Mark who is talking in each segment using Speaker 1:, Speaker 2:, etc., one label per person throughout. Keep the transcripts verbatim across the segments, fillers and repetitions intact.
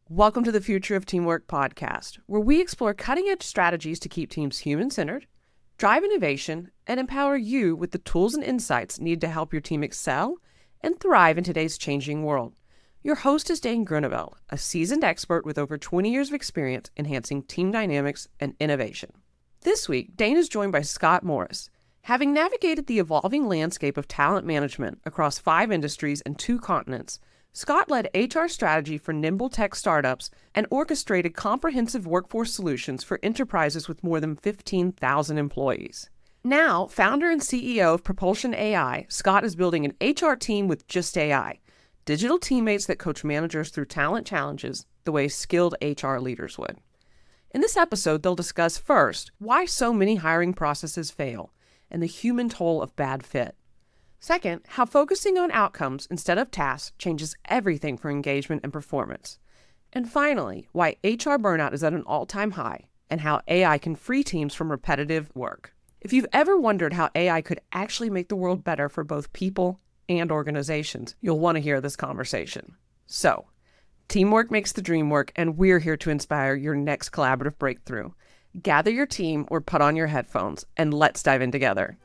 Speaker 1: Welcome to the Future of Teamwork podcast, where we explore cutting-edge strategies to keep teams human-centered, drive innovation, and empower you with the tools and insights needed to help your team excel and thrive in today's changing world. Your host is Dane Grunewald, a seasoned expert with over twenty years of experience enhancing team dynamics and innovation. This week, Dane is joined by Scott Morris. Having navigated the evolving landscape of talent management across five industries and two continents, Scott led H R strategy for nimble tech startups and orchestrated comprehensive workforce solutions for enterprises with more than fifteen thousand employees. Now, founder and C E O of Propulsion A I, Scott is building an H R team with Just A I, digital teammates that coach managers through talent challenges the way skilled H R leaders would. In this episode, they'll discuss first, why so many hiring processes fail and the human toll of bad fit. Second, how focusing on outcomes instead of tasks changes everything for engagement and performance. And finally, why H R burnout is at an all-time high and how A I can free teams from repetitive work. If you've ever wondered how A I could actually make the world better for both people and organizations, you'll want to hear this conversation. So, teamwork makes the dream work, and we're here to inspire your next collaborative breakthrough. Gather your team or put on your headphones, and let's dive in together.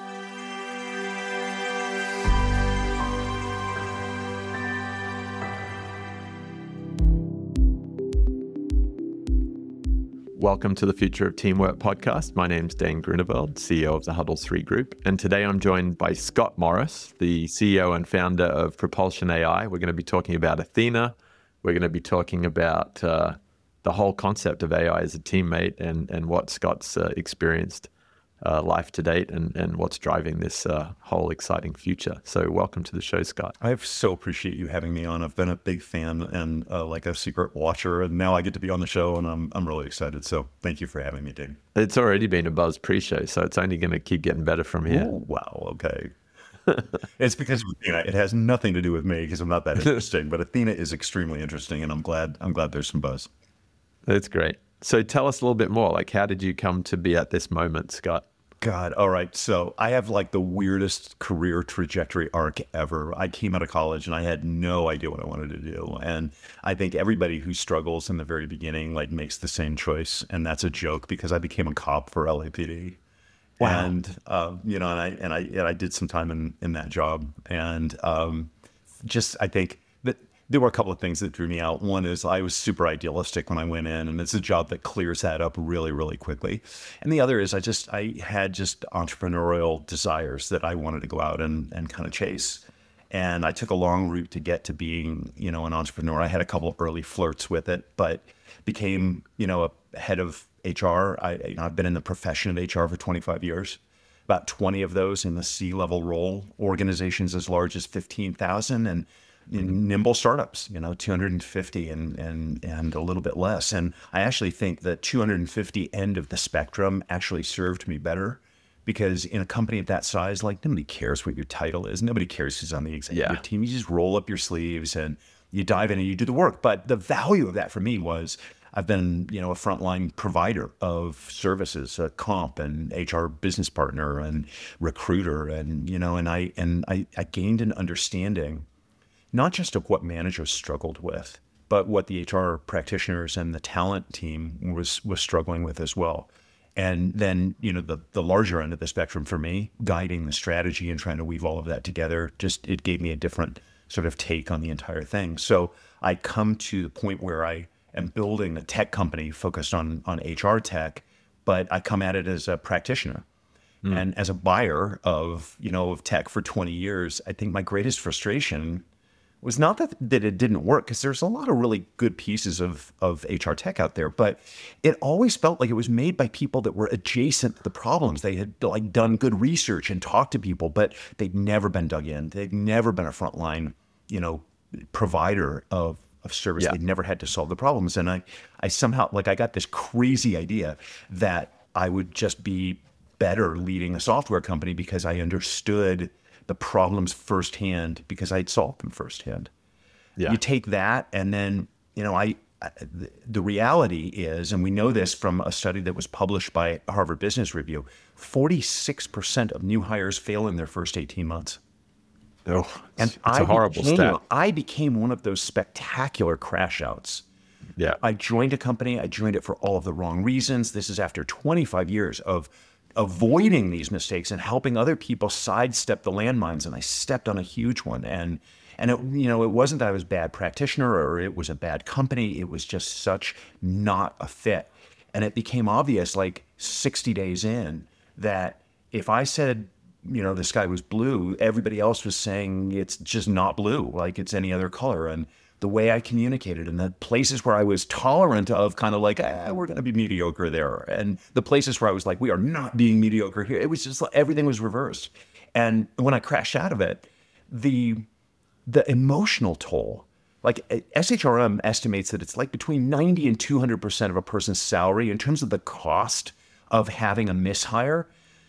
Speaker 2: Welcome to the Future of Teamwork podcast. My name's Dane Grunewald, C E O of the Huddle three Group. And today I'm joined by Scott Morris, the C E O and founder of Propulsion A I. We're going to be talking about Athena. We're going to be talking about uh, the whole concept of A I as a teammate and, and what Scott's uh, experienced uh, life to date and, and what's driving this uh, whole exciting future. So welcome to the show, Scott.
Speaker 3: I so appreciate you having me on. I've been a big fan and uh, like a secret watcher, and now I get to be on the show, and I'm I'm really excited. So thank you for having me, Dave.
Speaker 2: It's already been a buzz pre-show, so it's only going to keep getting better from here.
Speaker 3: Oh, wow, okay. It's because of Athena. It has nothing to do with me because I'm not that interesting, but Athena is extremely interesting, and I'm glad I'm glad there's some buzz.
Speaker 2: That's great. So tell us a little bit more. Like, how did you come to be at this moment, Scott?
Speaker 3: God, all right. So I have like the weirdest career trajectory arc ever. I came out of college and I had no idea what I wanted to do. And I think everybody who struggles in the very beginning like makes the same choice. And that's a joke because I became a cop for L A P D. Wow. And, uh, you know, and I, and I, and I did some time in, in that job. And um, just, I think that there were a couple of things that drew me out. One is I was super idealistic when I went in, and it's a job that clears that up really, really quickly. And the other is I just, I had just entrepreneurial desires that I wanted to go out and, and kind of chase. And I took a long route to get to being, you know, an entrepreneur. I had a couple of early flirts with it, but became, you know, a head of H R. I, you know, I've been in the profession of H R for twenty-five years. About twenty of those in the C-level role, organizations as large as fifteen thousand, and in nimble startups, you know, two hundred fifty and, and, and a little bit less. And I actually think the two hundred fifty end of the spectrum actually served me better because in a company of that size, like nobody cares what your title is. Nobody cares who's on the executive
Speaker 2: Yeah.
Speaker 3: team. You just roll up your sleeves and you dive in and you do the work. But the value of that for me was I've been, you know, a frontline provider of services, a comp and H R business partner and recruiter. And, you know, and I, and I, I gained an understanding not just of what managers struggled with, but what the H R practitioners and the talent team was was struggling with as well. And then, you know, the the larger end of the spectrum for me, guiding the strategy and trying to weave all of that together, just it gave me a different sort of take on the entire thing. So I come to the point where I am building a tech company focused on on H R tech, but I come at it as a practitioner. Mm. And as a buyer of, you know, of tech for twenty years, I think my greatest frustration was not that, that it didn't work, because there's a lot of really good pieces of, of H R tech out there, but it always felt like it was made by people that were adjacent to the problems. They had like done good research and talked to people, but they'd never been dug in. They'd never been a frontline, you know, provider of, of service. Yeah. They'd never had to solve the problems. And I, I somehow, like I got this crazy idea that I would just be better leading a software company because I understood the problems firsthand because I'd solved them firsthand. Yeah. You take that and then, you know, I, I, the reality is, and we know this from a study that was published by Harvard Business Review, forty-six percent of new hires fail in their first eighteen months.
Speaker 2: Oh,
Speaker 3: and
Speaker 2: it's
Speaker 3: I
Speaker 2: a horrible
Speaker 3: became,
Speaker 2: stat.
Speaker 3: I became one of those spectacular crash outs
Speaker 2: Yeah.
Speaker 3: I joined a company. I joined it for all of the wrong reasons. This is after twenty-five years of avoiding these mistakes and helping other people sidestep the landmines. And I stepped on a huge one. And, and it, you know, it wasn't that I was a bad practitioner or it was a bad company. It was just such not a fit. And it became obvious like sixty days in that if I said, you know, the sky was blue, everybody else was saying it's just not blue, like it's any other color. And the way I communicated and the places where I was tolerant of kind of like, ah, we're going to be mediocre there. And the places where I was like, we are not being mediocre here. It was just like everything was reversed. And when I crashed out of it, the the emotional toll, like S H R M estimates that it's like between ninety and two hundred percent of a person's salary in terms of the cost of having a mishire.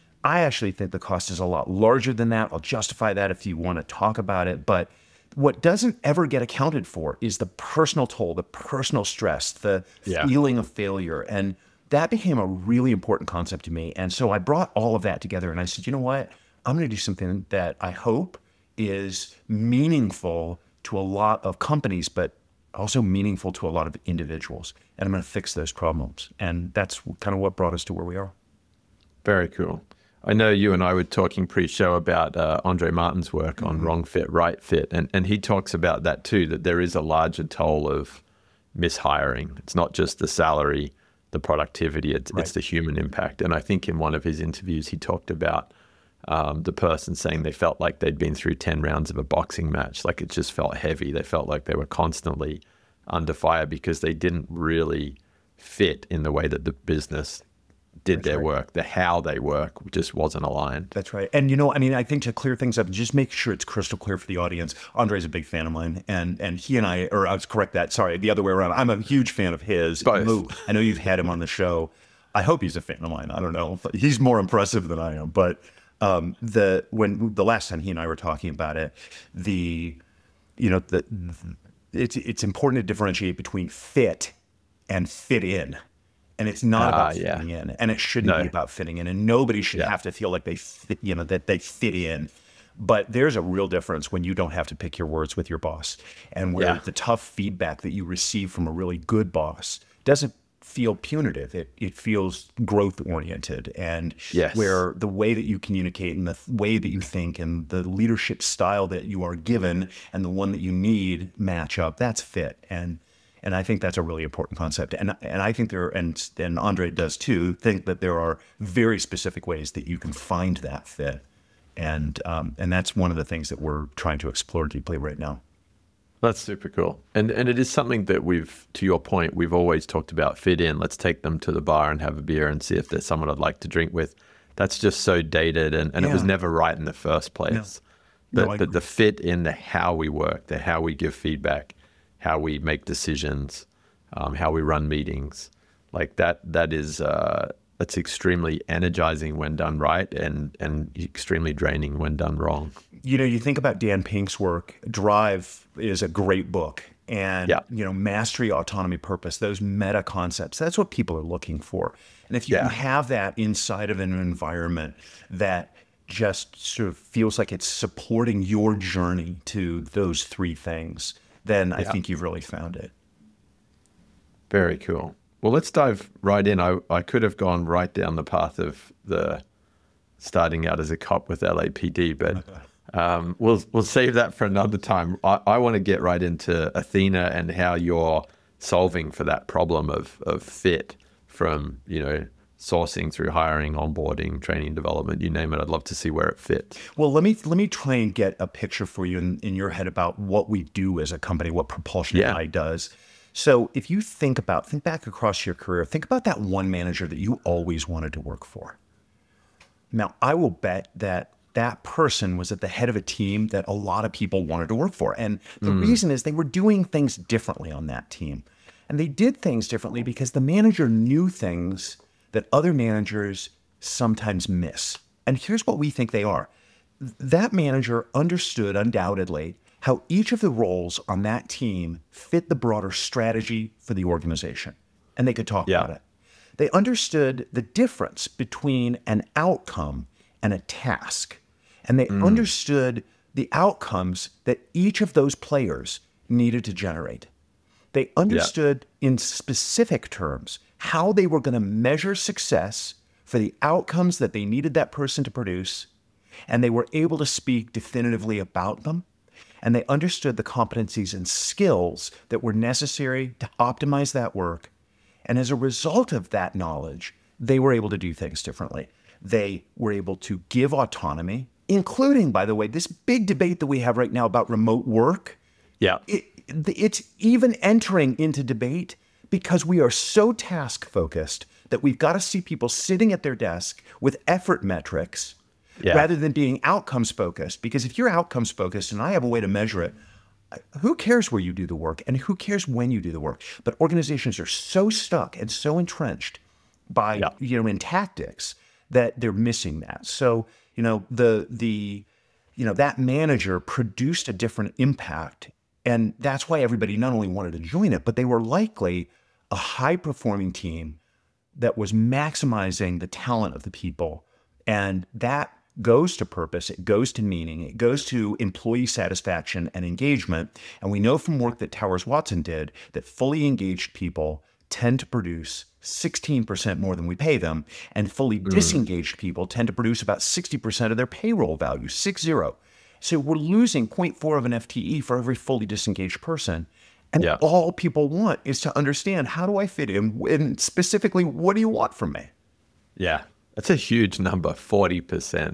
Speaker 3: I actually think the cost is a lot larger than that. I'll justify that if you want to talk about it. But what doesn't ever get accounted for is the personal toll, the personal stress, the
Speaker 2: Yeah.
Speaker 3: feeling of failure. And that became a really important concept to me. And so I brought all of that together and I said, you know what? I'm going to do something that I hope is meaningful to a lot of companies, but also meaningful to a lot of individuals. And I'm going to fix those problems. And that's kind of what brought us to where we are.
Speaker 2: Very cool. I know you and I were talking pre-show about uh, Andre Martin's work on mm-hmm. wrong fit, right fit. And, and he talks about that too, that there is a larger toll of mishiring. It's not just the salary, the productivity, it's, right. it's the human impact. And I think in one of his interviews, he talked about um, the person saying they felt like they'd been through ten rounds of a boxing match. Like it just felt heavy. They felt like they were constantly under fire because they didn't really fit in the way that the business did That's their right. work. The how they work just wasn't aligned.
Speaker 3: That's right. And, you know, I mean, I think to clear things up, just make sure it's crystal clear for the audience. Andre's a big fan of mine. And and he and I, or I was correct that, sorry, the other way around. I'm a huge fan of his.
Speaker 2: Both.
Speaker 3: I know you've had him on the show. I hope he's a fan of mine. I don't know. He's more impressive than I am. But um, the when the last time he and I were talking about it, the, you know, the it's it's important to differentiate between fit and fit in. And it's not about
Speaker 2: uh,
Speaker 3: fitting
Speaker 2: yeah.
Speaker 3: in, and it shouldn't
Speaker 2: no.
Speaker 3: be about fitting in, and nobody should
Speaker 2: yeah.
Speaker 3: have to feel like they fit, you know, that they fit in. But there's a real difference when you don't have to pick your words with your boss, and where
Speaker 2: yeah.
Speaker 3: the tough feedback that you receive from a really good boss doesn't feel punitive. It it feels growth oriented, and
Speaker 2: yes.
Speaker 3: where the way that you communicate and the way that you think and the leadership style that you are given and the one that you need match up. That's fit. And And I think that's a really important concept. And and I think there, and, and Andre does too, think that there are very specific ways that you can find that fit. And um, and that's one of the things that we're trying to explore deeply right now.
Speaker 2: That's super cool. And and it is something that we've, to your point, we've always talked about fit in. Let's take them to the bar and have a beer and see if there's someone I'd like to drink with. That's just so dated and, and yeah. it was never right in the first place. No. But,
Speaker 3: no,
Speaker 2: but the fit in the how we work, the how we give feedback, how we make decisions, um, how we run meetings, like that, that is, uh, that's extremely energizing when done right and, and extremely draining when done wrong.
Speaker 3: You know, you think about Dan Pink's work, Drive is a great book. And,
Speaker 2: yeah.
Speaker 3: you know, mastery, autonomy, purpose, those meta concepts, that's what people are looking for. And if you
Speaker 2: yeah.
Speaker 3: can have that inside of an environment that just sort of feels like it's supporting your journey to those three things, then I
Speaker 2: yeah.
Speaker 3: think you've really found it.
Speaker 2: Very cool. Well, let's dive right in. I, I could have gone right down the path of the starting out as a cop with L A P D, but um, we'll we'll save that for another time. I, I want to get right into Athena and how you're solving for that problem of of fit from, you know, sourcing through hiring, onboarding, training, development, you name it. I'd love to see where it fits.
Speaker 3: Well, let me let me try and get a picture for you in, in your head about what we do as a company, what Propulsion
Speaker 2: yeah.
Speaker 3: A I does. So if you think about, think back across your career, think about that one manager that you always wanted to work for. Now, I will bet that that person was at the head of a team that a lot of people wanted to work for. And the mm. reason is they were doing things differently on that team. And they did things differently because the manager knew things that other managers sometimes miss. And here's what we think they are. That manager understood undoubtedly how each of the roles on that team fit the broader strategy for the organization. And they could talk
Speaker 2: yeah.
Speaker 3: about it. They understood the difference between an outcome and a task. And they mm. understood the outcomes that each of those players needed to generate. They understood yeah. in specific terms how they were going to measure success for the outcomes that they needed that person to produce, and they were able to speak definitively about them, and they understood the competencies and skills that were necessary to optimize that work. And as a result of that knowledge, they were able to do things differently. They were able to give autonomy, including, by the way, this big debate that we have right now about remote work.
Speaker 2: Yeah.
Speaker 3: It, it's even entering into debate because we are so task focused that we've got to see people sitting at their desk with effort metrics yeah. rather than being outcomes focused. Because if you're outcomes focused and I have a way to measure it, who cares where you do the work and who cares when you do the work? But organizations are so stuck and so entrenched by, yeah. you know, in tactics that they're missing that. So, you know, the, the, you know, that manager produced a different impact. And that's why everybody not only wanted to join it, but they were likely a high performing team that was maximizing the talent of the people. And that goes to purpose, it goes to meaning, it goes to employee satisfaction and engagement. And we know from work that Towers Watson did that fully engaged people tend to produce sixteen percent more than we pay them, and fully mm. disengaged people tend to produce about sixty percent of their payroll value, six zero. So we're losing zero point four of an F T E for every fully disengaged person. And yeah. all people want is to understand, how do I fit in? And specifically, what do you want from me?
Speaker 2: Yeah, that's a huge number, forty percent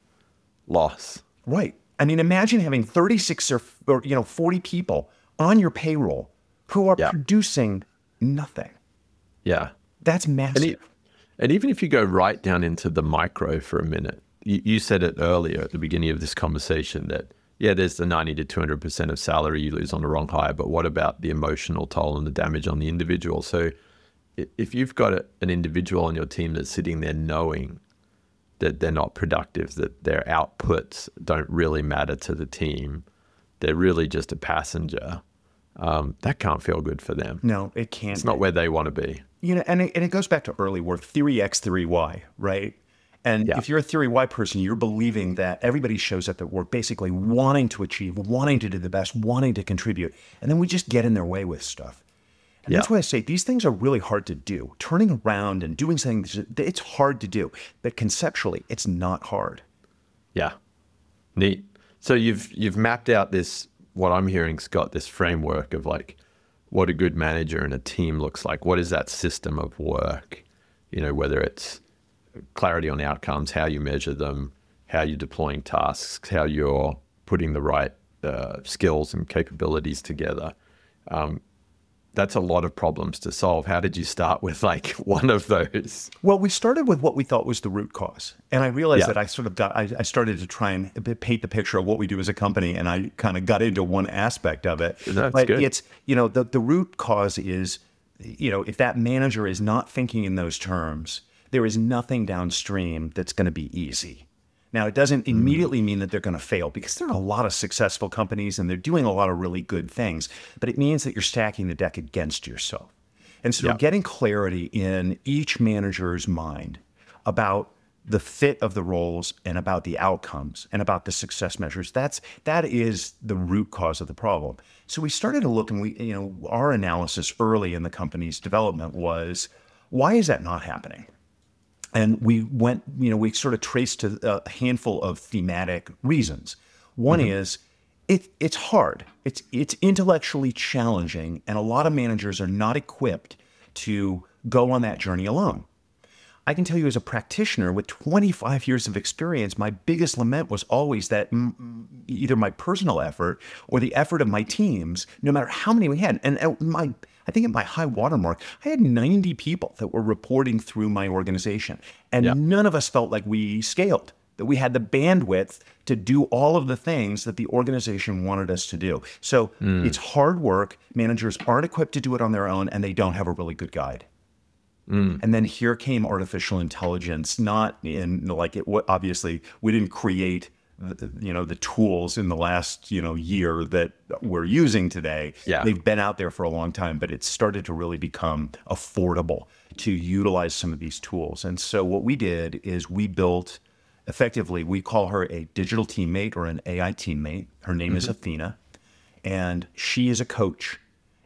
Speaker 2: loss.
Speaker 3: Right. I mean, imagine having thirty-six or, or you know, forty people on your payroll who are yeah. producing nothing.
Speaker 2: Yeah.
Speaker 3: That's massive.
Speaker 2: And, e- and even if you go right down into the micro for a minute, you, you said it earlier at the beginning of this conversation that, yeah, there's the ninety to two hundred percent of salary you lose on the wrong hire, but what about the emotional toll and the damage on the individual? So if you've got a, an individual on your team that's sitting there knowing that they're not productive, that their outputs don't really matter to the team, they're really just a passenger, um, that can't feel good for them.
Speaker 3: No, it can't.
Speaker 2: It's not where they want to be.
Speaker 3: You know, and it, and it goes back to early work, theory X, theory Y, right? And yeah. if you're a theory Y person, you're believing that everybody shows up at work basically wanting to achieve, wanting to do the best, wanting to contribute. And then we just get in their way with stuff. And yeah. that's why I say these things are really hard to do. Turning around and doing something, it's hard to do. But conceptually, it's not hard.
Speaker 2: Yeah. Neat. So you've you've mapped out this, what I'm hearing, Scott, this framework of like what a good manager and a team looks like. What is that system of work? You know, whether it's clarity on outcomes, how you measure them, how you're deploying tasks, how you're putting the right uh, skills and capabilities together. Um, that's a lot of problems to solve. How did you start with like one of those?
Speaker 3: Well, we started with what we thought was the root cause. And I realized
Speaker 2: yeah.
Speaker 3: that I sort of got, I, I started to try and paint the picture of what we do as a company. And I kind of got into one aspect of it.
Speaker 2: That's
Speaker 3: but
Speaker 2: good.
Speaker 3: It's, you know, the, the root cause is, you know, if that manager is not thinking in those terms, there is nothing downstream that's going to be easy. Now, it doesn't immediately mean that they're going to fail, because there are a lot of successful companies and they're doing a lot of really good things, but it means that you're stacking the deck against yourself. And so
Speaker 2: yeah.
Speaker 3: getting clarity in each manager's mind about the fit of the roles and about the outcomes and about the success measures, that's, that is the root cause of the problem. So we started to look, and we, you know, our analysis early in the company's development was, why is that not happening? And we went, you know, we sort of traced to a handful of thematic reasons. One mm-hmm. is it, it's hard. It's, it's intellectually challenging. And a lot of managers are not equipped to go on that journey alone. I can tell you, as a practitioner with twenty-five years of experience, my biggest lament was always that m- either my personal effort or the effort of my teams, no matter how many we had. And my, I think at my high watermark, I had ninety people that were reporting through my organization. And yeah. none of us felt like we scaled, that we had the bandwidth to do all of the things that the organization wanted us to do. So mm. it's hard work. Managers aren't equipped to do it on their own, and they don't have a really good guide. Mm. And then here came artificial intelligence, not in like it, obviously we didn't create the, you know, the tools in the last, you know, year that we're using today.
Speaker 2: Yeah.
Speaker 3: They've been out there for a long time, but it's started to really become affordable to utilize some of these tools. And so what we did is we built, effectively, we call her a digital teammate or an A I teammate. Her name mm-hmm. is Athena, and she is a coach.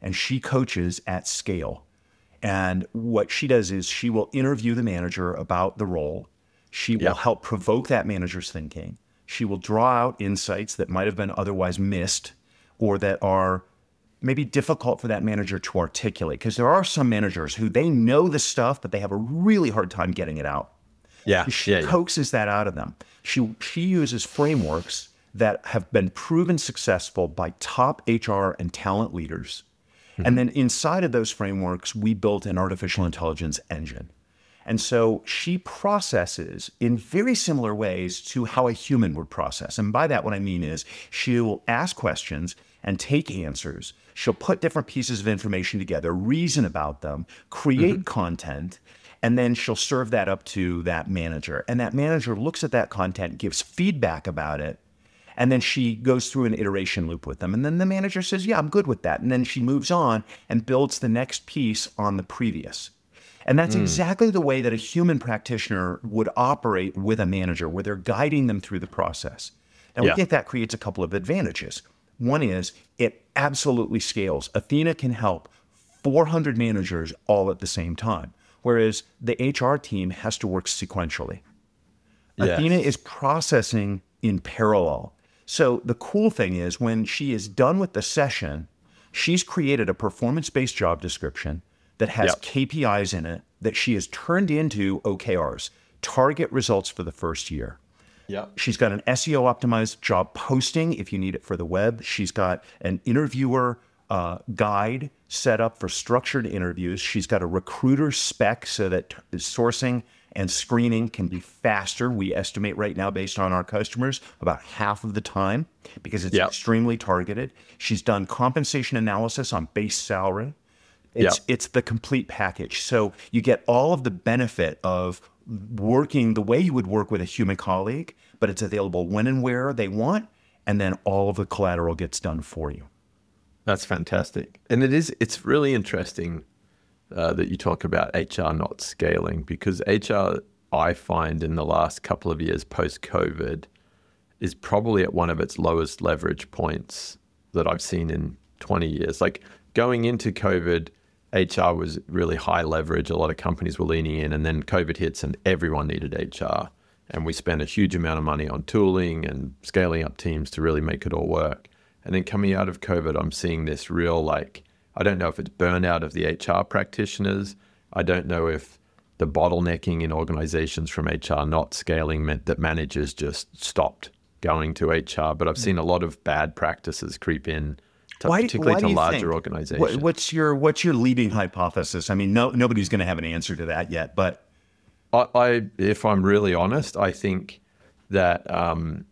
Speaker 3: and she coaches at scale. And what she does is she will interview the manager about the role. She will
Speaker 2: Yeah.
Speaker 3: help provoke that manager's thinking. She will draw out insights that might have been otherwise missed or that are maybe difficult for that manager to articulate. Because there are some managers who they know the stuff, but they have a really hard time getting it out.
Speaker 2: Yeah.
Speaker 3: She
Speaker 2: yeah, yeah.
Speaker 3: coaxes that out of them. She she uses frameworks that have been proven successful by top H R and talent leaders. Mm-hmm. And then inside of those frameworks, we built an artificial intelligence engine. And so she processes in very similar ways to how a human would process. And by that, what I mean is she will ask questions and take answers. She'll put different pieces of information together, reason about them, create mm-hmm. content, and then she'll serve that up to that manager. And that manager looks at that content, gives feedback about it, and then she goes through an iteration loop with them. And then the manager says, yeah, I'm good with that. And then she moves on and builds the next piece on the previous. And that's mm. exactly the way that a human practitioner would operate with a manager, where they're guiding them through the process. Now, yeah. we think that creates a couple of advantages. One is it absolutely scales. Athena can help four hundred managers all at the same time, whereas the H R team has to work sequentially. Yes. Athena is processing in parallel. So the cool thing is when she is done with the session, she's created a performance-based job description that has yep. K P Is in it that she has turned into O K Rs, target results for the first year.
Speaker 2: Yep.
Speaker 3: She's got an S E O optimized job posting if you need it for the web. She's got an interviewer uh, guide set up for structured interviews. She's got a recruiter spec so that t- sourcing and screening can be faster. We estimate right now, based on our customers, about half of the time because it's yep. extremely targeted. She's done compensation analysis on base salary. It's yep. it's the complete package. So you get all of the benefit of working the way you would work with a human colleague, but it's available when and where they want, and then all of the collateral gets done for you.
Speaker 2: That's fantastic. And it is, it's really interesting uh, that you talk about H R not scaling, because H R, I find in the last couple of years post-COVID, is probably at one of its lowest leverage points that I've seen in twenty years. Like going into COVID, H R was really high leverage. A lot of companies were leaning in, and then COVID hits and everyone needed H R. And we spent a huge amount of money on tooling and scaling up teams to really make it all work. And then coming out of COVID, I'm seeing this real, like, I don't know if it's burnout of the H R practitioners. I don't know if the bottlenecking in organizations from H R not scaling meant that managers just stopped going to H R. But I've seen a lot of bad practices creep in, to,
Speaker 3: why,
Speaker 2: particularly
Speaker 3: why
Speaker 2: to
Speaker 3: do you
Speaker 2: larger
Speaker 3: think?
Speaker 2: organizations.
Speaker 3: What, what's your what's your leading hypothesis? I mean, no, nobody's going to have an answer to that yet, but
Speaker 2: I, I if I'm really honest, I think that um,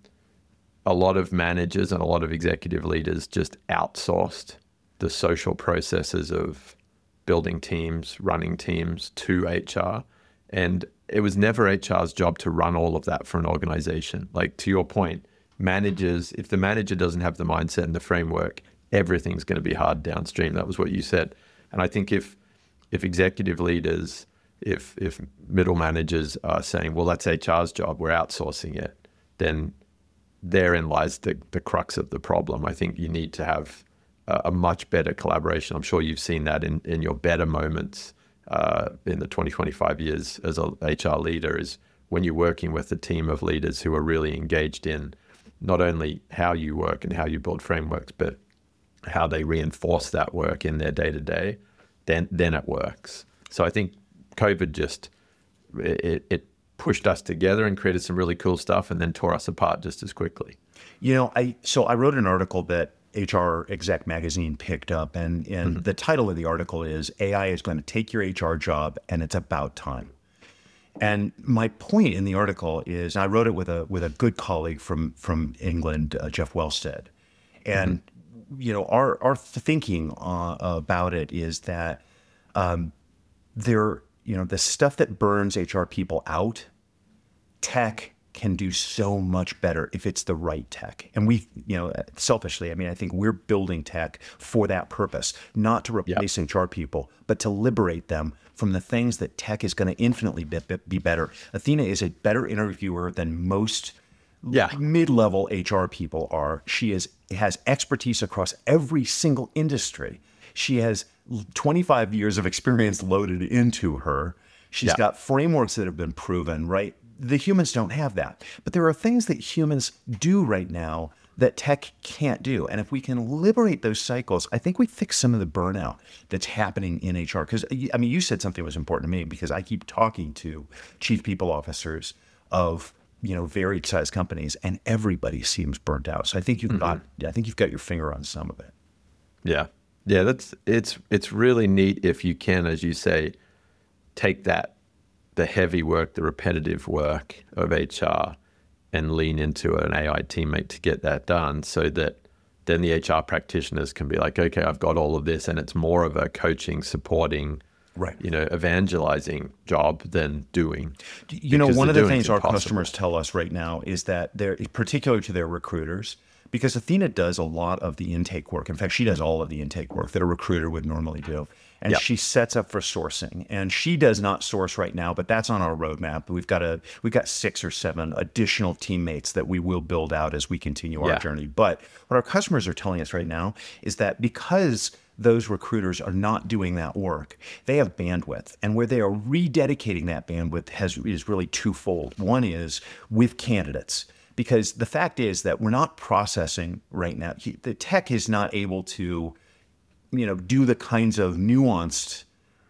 Speaker 2: a lot of managers and a lot of executive leaders just outsourced the social processes of building teams, running teams to H R. And it was never H R's job to run all of that for an organization. Like, to your point, managers, if the manager doesn't have the mindset and the framework, everything's going to be hard downstream. That was what you said. And I think if if executive leaders, if if middle managers are saying, well, that's H R's job, we're outsourcing it, then therein lies the, the crux of the problem. I think you need to have a, a much better collaboration. I'm sure you've seen that in, in your better moments uh, in the twenty, twenty-five years as a H R leader, is when you're working with a team of leaders who are really engaged in not only how you work and how you build frameworks, but how they reinforce that work in their day-to-day, then then it works. So I think COVID just, it, it pushed us together and created some really cool stuff, and then tore us apart just as quickly.
Speaker 3: You know, I so I wrote an article that H R Exec Magazine picked up, and, and mm-hmm. the title of the article is A I is going to take your H R job, and it's about time. And my point in the article is, I wrote it with a with a good colleague from from England, uh, Jeff Wellstead, and mm-hmm. you know, our our thinking uh, about it is that um, there, you know, the stuff that burns H R people out, tech can do so much better if it's the right tech. And we, you know, selfishly, I mean, I think we're building tech for that purpose, not to replace yep. H R people, but to liberate them from the things that tech is going to infinitely be, be better. Athena is a better interviewer than most yeah. mid-level H R people are. She is has expertise across every single industry. She has twenty-five years of experience loaded into her. She's
Speaker 2: Yeah.
Speaker 3: got frameworks that have been proven, right? The humans don't have that. But there are things that humans do right now that tech can't do. And if we can liberate those cycles, I think we fix some of the burnout that's happening in H R. Because, I mean, you said something that was important to me because I keep talking to chief people officers of, you know, varied size companies, and everybody seems burnt out. So I think you've got, I think you've got your finger on some of it.
Speaker 2: Yeah. Yeah, that's it's it's really neat if you can, as you say, take that, the heavy work, the repetitive work of H R and lean into an A I teammate to get that done, so that then the H R practitioners can be like, okay, I've got all of this, and it's more of a coaching, supporting,
Speaker 3: Right.
Speaker 2: you know, evangelizing job than doing.
Speaker 3: You know,
Speaker 2: because
Speaker 3: one of the
Speaker 2: doing's
Speaker 3: things our
Speaker 2: impossible.
Speaker 3: customers tell us right now is that they're, particular to their recruiters, because Athena does a lot of the intake work. In fact, she does all of the intake work that a recruiter would normally do. And
Speaker 2: Yep.
Speaker 3: she sets up for sourcing. And she does not source right now, but that's on our roadmap. We've got a we've got six or seven additional teammates that we will build out as we continue our
Speaker 2: Yeah.
Speaker 3: journey. But what our customers are telling us right now is that because those recruiters are not doing that work, they have bandwidth. And where they are rededicating that bandwidth has is really twofold. One is with candidates. Because the fact is that we're not processing right now. He, the tech is not able to, you know, do the kinds of nuanced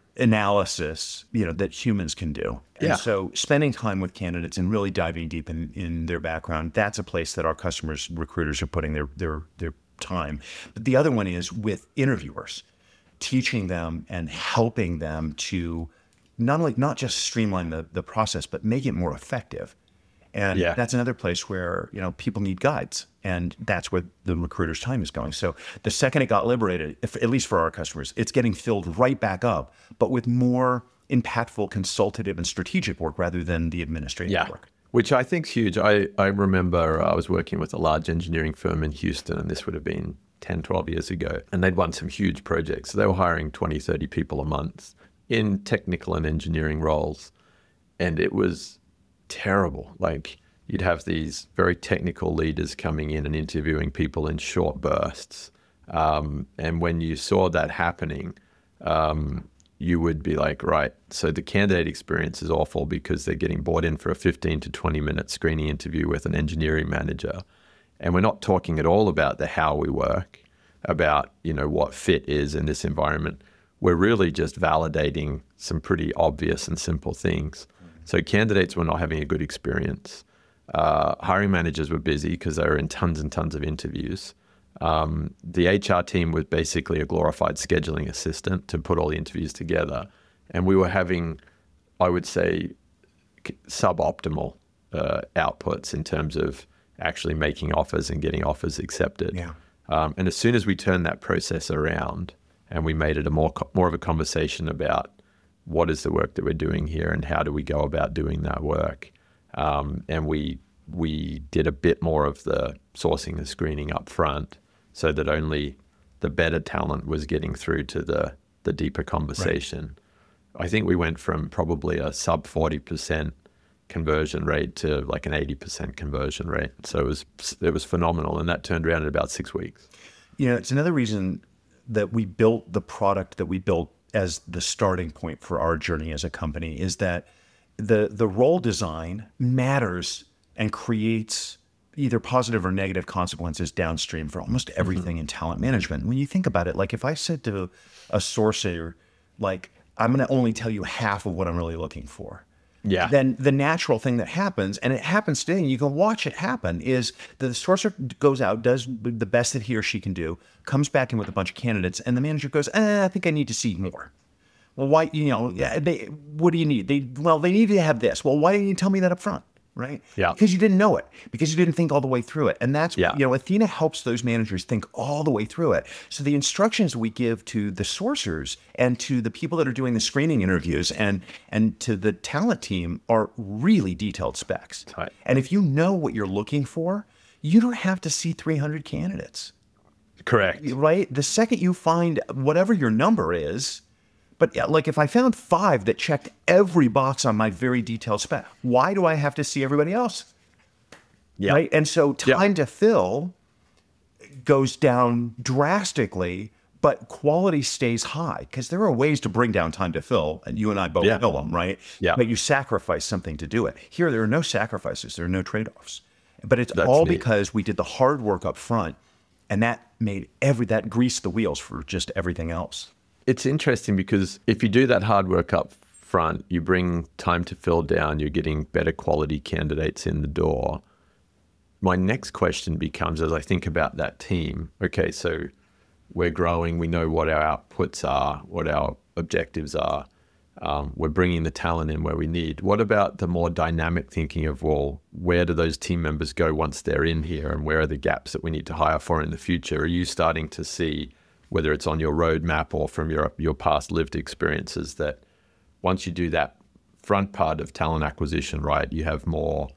Speaker 3: analysis, you know, that humans can do. And
Speaker 2: Yeah.
Speaker 3: so spending time with candidates and really diving deep in, in their background, that's a place that our customers, recruiters are putting their, their, their time. But the other one is with interviewers, teaching them and helping them to not only, not just streamline the, the process, but make it more effective. And
Speaker 2: Yeah.
Speaker 3: that's another place where, you know, people need guides, and that's where the recruiter's time is going. So the second it got liberated, if, at least for our customers, it's getting filled right back up, but with more impactful consultative and strategic work rather than the administrative
Speaker 2: Yeah,
Speaker 3: work.
Speaker 2: which I think's huge. I, I remember I was working with a large engineering firm in Houston, and this would have been ten, twelve years ago, and they'd won some huge projects. So they were hiring twenty, thirty people a month in technical and engineering roles, and it was terrible. Like, you'd have these very technical leaders coming in and interviewing people in short bursts. Um, and when you saw that happening, um, you would be like, right, so the candidate experience is awful because they're getting brought in for a fifteen to twenty minute screening interview with an engineering manager. And we're not talking at all about the how we work, about, you know, what fit is in this environment. We're really just validating some pretty obvious and simple things. So candidates were not having a good experience. Uh, hiring managers were busy because they were in tons and tons of interviews. Um, the H R team was basically a glorified scheduling assistant to put all the interviews together. And we were having, I would say, suboptimal uh, outputs in terms of actually making offers and getting offers accepted.
Speaker 3: Yeah.
Speaker 2: Um, and as soon as we turned that process around and we made it a more more of a conversation about what is the work that we're doing here and how do we go about doing that work, um, and we we did a bit more of the sourcing and screening up front so that only the better talent was getting through to the, the deeper conversation. Right. I think we went from probably a sub forty percent conversion rate to like an eighty percent conversion rate. So it was it was phenomenal, and that turned around in about six weeks.
Speaker 3: You know, it's another reason that we built the product that we built as the starting point for our journey as a company is that the the role design matters and creates either positive or negative consequences downstream for almost everything mm-hmm. in talent management. When you think about it, like if I said to a sourcer, like, I'm going to only tell you half of what I'm really looking for.
Speaker 2: Yeah.
Speaker 3: Then the natural thing that happens, and it happens today, and you can watch it happen, is that the sourcer goes out, does the best that he or she can do, comes back in with a bunch of candidates, and the manager goes, eh, I think I need to see more. Well, why, you know, they, what do you need? They, well, they need to have this. Well, why didn't you tell me that up front? Right?
Speaker 2: Yeah.
Speaker 3: Because you didn't know it, because you didn't think all the way through it. And that's,
Speaker 2: yeah.
Speaker 3: you know, Athena helps those managers think all the way through it. So the instructions we give to the sourcers and to the people that are doing the screening interviews and, and to the talent team are really detailed specs.
Speaker 2: Right.
Speaker 3: And if you know what you're looking for, you don't have to see three hundred candidates.
Speaker 2: Correct.
Speaker 3: Right? The second you find whatever your number is, but like if I found five that checked every box on my very detailed spec, why do I have to see everybody else?
Speaker 2: Yeah.
Speaker 3: Right. And so time
Speaker 2: yeah.
Speaker 3: to fill goes down drastically but quality stays high because there are ways to bring down time to fill, and you and I both
Speaker 2: Yeah.
Speaker 3: know them, right?
Speaker 2: Yeah.
Speaker 3: But you sacrifice something to do it. Here, there are no sacrifices. There are no trade-offs. But it's
Speaker 2: That's
Speaker 3: all
Speaker 2: neat.
Speaker 3: because we did the hard work up front, and that made every that greased the wheels for just everything else.
Speaker 2: It's interesting because if you do that hard work up front, you bring time to fill down, you're getting better quality candidates in the door. My next question becomes, as I think about that team, okay, so we're growing, we know what our outputs are, what our objectives are. Um, we're bringing the talent in where we need. What about the more dynamic thinking of, well, where do those team members go once they're in here, and where are the gaps that we need to hire for in the future? Are you starting to see, whether it's on your roadmap or from your your past lived experiences, that once you do that front part of talent acquisition, right, you have more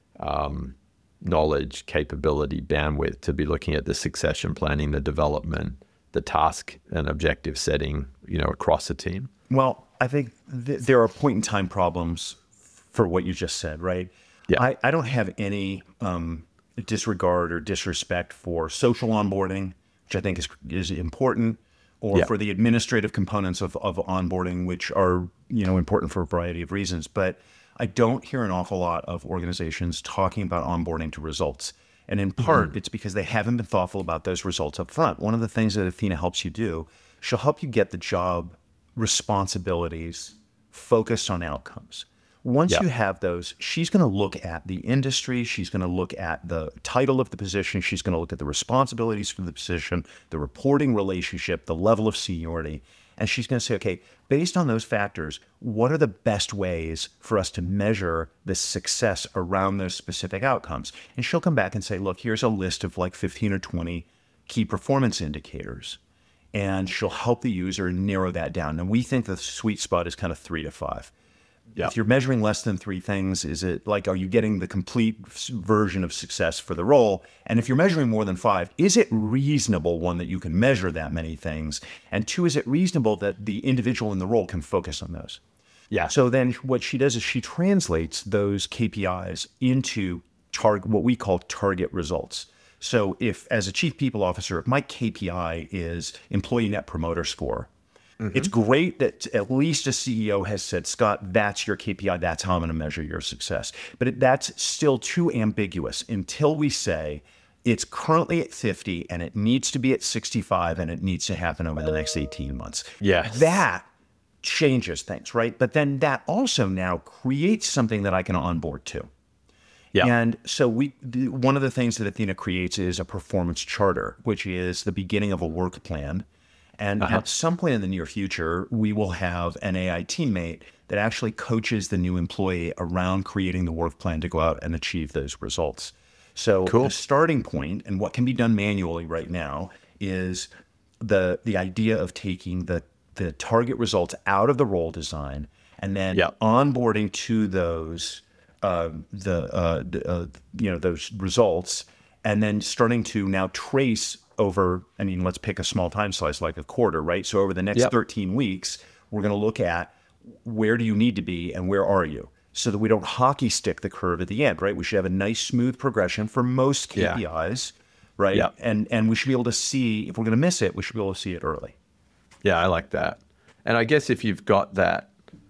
Speaker 2: um, knowledge, capability, bandwidth to be looking at the succession planning, the development, the task and objective setting, you know, across a team?
Speaker 3: Well, I think th- there are point in time problems for what you just said, right?
Speaker 2: Yeah.
Speaker 3: I, I don't have any um, disregard or disrespect for social onboarding, which I think is is important, or
Speaker 2: Yeah.
Speaker 3: for the administrative components of, of onboarding, which are, you know, important for a variety of reasons. But I don't hear an awful lot of organizations talking about onboarding to results. And in part, mm-hmm. it's because they haven't been thoughtful about those results up front. One of the things that Athena helps you do, she'll help you get the job responsibilities focused on outcomes. Once
Speaker 2: Yeah.
Speaker 3: you have those, she's going to look at the industry. She's going to look at the title of the position. She's going to look at the responsibilities for the position, the reporting relationship, the level of seniority. And she's going to say, okay, based on those factors, what are the best ways for us to measure the success around those specific outcomes? And she'll come back and say, look, here's a list of like fifteen or twenty key performance indicators. And she'll help the user narrow that down. And we think the sweet spot is kind of three to five.
Speaker 2: Yeah.
Speaker 3: If you're measuring less than three things, is it like, are you getting the complete s- version of success for the role? And if you're measuring more than five, is it reasonable, one, that you can measure that many things? And two, is it reasonable that the individual in the role can focus on those?
Speaker 2: Yeah.
Speaker 3: So then what she does is she translates those K P Is into target, what we call target results. So if, as a chief people officer, if my K P I is employee net promoter score, mm-hmm. it's great that at least a C E O has said, Scott, that's your K P I. That's how I'm going to measure your success. But it, that's still too ambiguous until we say it's currently at fifty and it needs to be at sixty-five and it needs to happen over the next eighteen months.
Speaker 2: Yes.
Speaker 3: That changes things, right? But then that also now creates something that I can onboard to.
Speaker 2: Yeah.
Speaker 3: And so we, the, one of the things that Athena creates is a performance charter, which is the beginning of a work plan. And
Speaker 2: Uh-huh.
Speaker 3: at some point in the near future, we will have an A I teammate that actually coaches the new employee around creating the work plan to go out and achieve those results. So
Speaker 2: Cool.
Speaker 3: the starting point, and what can be done manually right now, is the the idea of taking the, the target results out of the role design and then
Speaker 2: Yep.
Speaker 3: onboarding to those uh, the uh, the, uh, you know those results, and then starting to now trace over, I mean, let's pick a small time slice like a quarter, right? So over the next
Speaker 2: Yep.
Speaker 3: thirteen weeks, we're going to look at where do you need to be and where are you, so that we don't hockey stick the curve at the end, right? We should have a nice smooth progression for most K P Is, right?
Speaker 2: Yep.
Speaker 3: And and we should be able to see, if we're going to miss it, we should be able to see it early.
Speaker 2: Yeah, I like that. And I guess if you've got that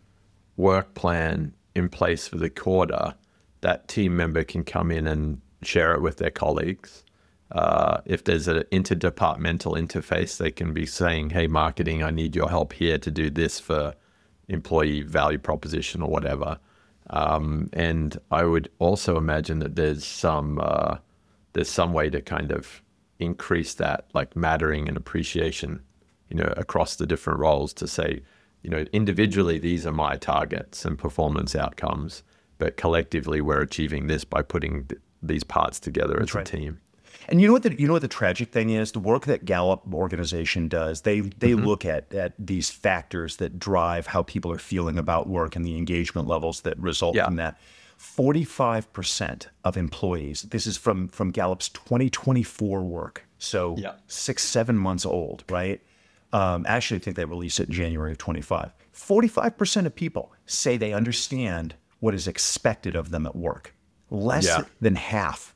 Speaker 2: work plan in place for the quarter, that team member can come in and share it with their colleagues. Uh, if there's an interdepartmental interface, they can be saying, hey, marketing, I need your help here to do this for employee value proposition or whatever. Um, and I would also imagine that there's some uh, there's some way to kind of increase that like mattering and appreciation, you know, across the different roles, to say, you know, individually, these are my targets and performance outcomes, but collectively we're achieving this by putting th- these parts together as
Speaker 3: right.
Speaker 2: a team.
Speaker 3: And you know what the you know what the tragic thing is? The work that Gallup organization does, they they mm-hmm. look at at these factors that drive how people are feeling about work and the engagement levels that result
Speaker 2: Yeah.
Speaker 3: from that. forty-five percent of employees, this is from from Gallup's twenty twenty-four work, so
Speaker 2: Yeah.
Speaker 3: six, seven months old, right? Um, actually, I think they released it in January of twenty-five. forty-five percent of people say they understand what is expected of them at work. Less
Speaker 2: Yeah.
Speaker 3: than half.